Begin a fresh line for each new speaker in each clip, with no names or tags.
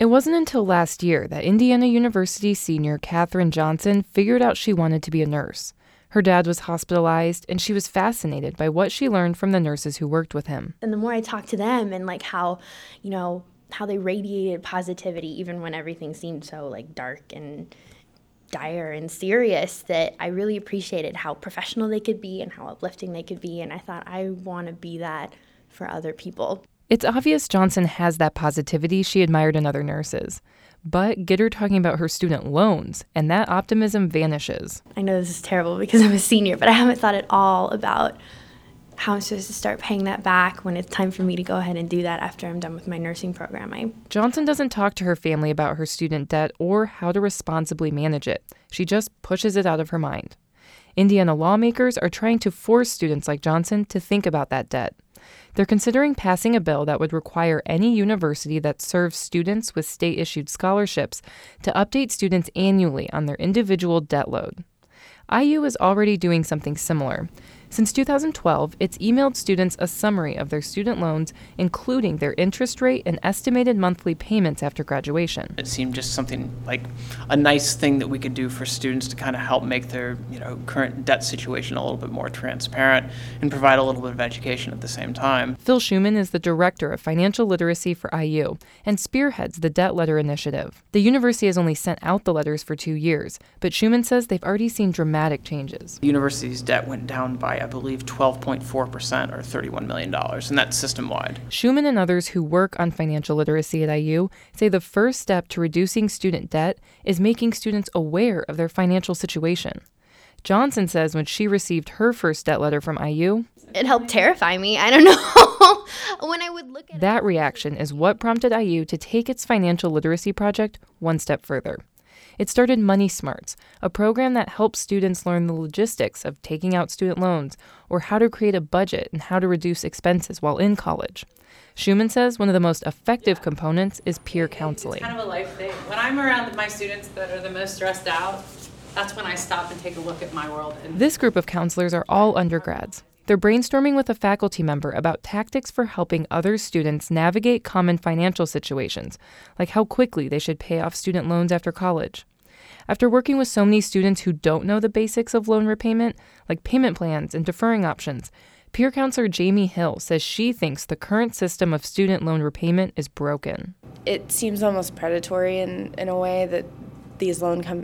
It wasn't until last year that Indiana University senior Katherine Johnson figured out she wanted to be a nurse. Her dad was hospitalized, and she was fascinated by what she learned from the nurses who worked with him.
And the more I talked to them and like how they radiated positivity even when everything seemed so like dark and dire and serious, that I really appreciated how professional they could be and how uplifting they could be. And I thought, I want to be that for other people.
It's obvious Johnson has that positivity she admired in other nurses. But get her talking about her student loans, and that optimism vanishes.
I know this is terrible because I'm a senior, but I haven't thought at all about how I'm supposed to start paying that back when it's time for me to go ahead and do that after I'm done with my nursing program.
Johnson doesn't talk to her family about her student debt or how to responsibly manage it. She just pushes it out of her mind. Indiana lawmakers are trying to force students like Johnson to think about that debt. They're considering passing a bill that would require any university that serves students with state-issued scholarships to update students annually on their individual debt load. IU is already doing something similar. Since 2012, it's emailed students a summary of their student loans, including their interest rate and estimated monthly payments after graduation.
It seemed just something like a nice thing that we could do for students to kind of help make their current debt situation a little bit more transparent and provide a little bit of education at the same time.
Phil Schuman is the director of financial literacy for IU and spearheads the Debt Letter Initiative. The university has only sent out the letters for 2 years, but Schuman says they've already seen dramatic changes.
The university's debt went down by, I believe, 12.4% or $31 million, and that's system-wide.
Schuman and others who work on financial literacy at IU say the first step to reducing student debt is making students aware of their financial situation. Johnson says when she received her first debt letter from IU,
it helped terrify me. I don't know. When I would look at
that reaction is what prompted IU to take its financial literacy project one step further. It started Money Smarts, a program that helps students learn the logistics of taking out student loans or how to create a budget and how to reduce expenses while in college. Schuman says one of the most effective components is peer counseling.
It's kind of a life thing. When I'm around my students that are the most stressed out, that's when I stop and take a look at my world.
This group of counselors are all undergrads. They're brainstorming with a faculty member about tactics for helping other students navigate common financial situations, like how quickly they should pay off student loans after college. After working with so many students who don't know the basics of loan repayment, like payment plans and deferring options, peer counselor Jamie Hill says she thinks the current system of student loan repayment is broken.
It seems almost predatory in a way that these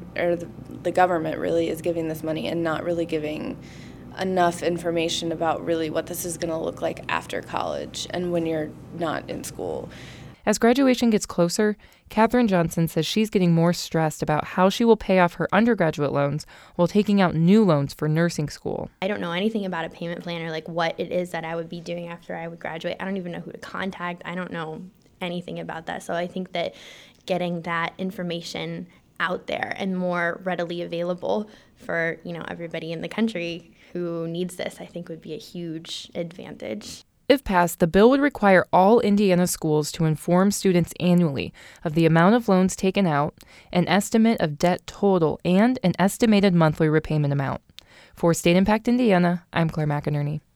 the government really is giving this money and not really giving enough information about really what this is going to look like after college and when you're not in school.
As graduation gets closer, Katherine Johnson says she's getting more stressed about how she will pay off her undergraduate loans while taking out new loans for nursing school.
I don't know anything about a payment plan or like what it is that I would be doing after I would graduate. I don't even know who to contact. I don't know anything about that. So I think that getting that information out there and more readily available for, everybody in the country who needs this, I think would be a huge advantage.
If passed, the bill would require all Indiana schools to inform students annually of the amount of loans taken out, an estimate of debt total, and an estimated monthly repayment amount. For State Impact Indiana, I'm Claire McInerney.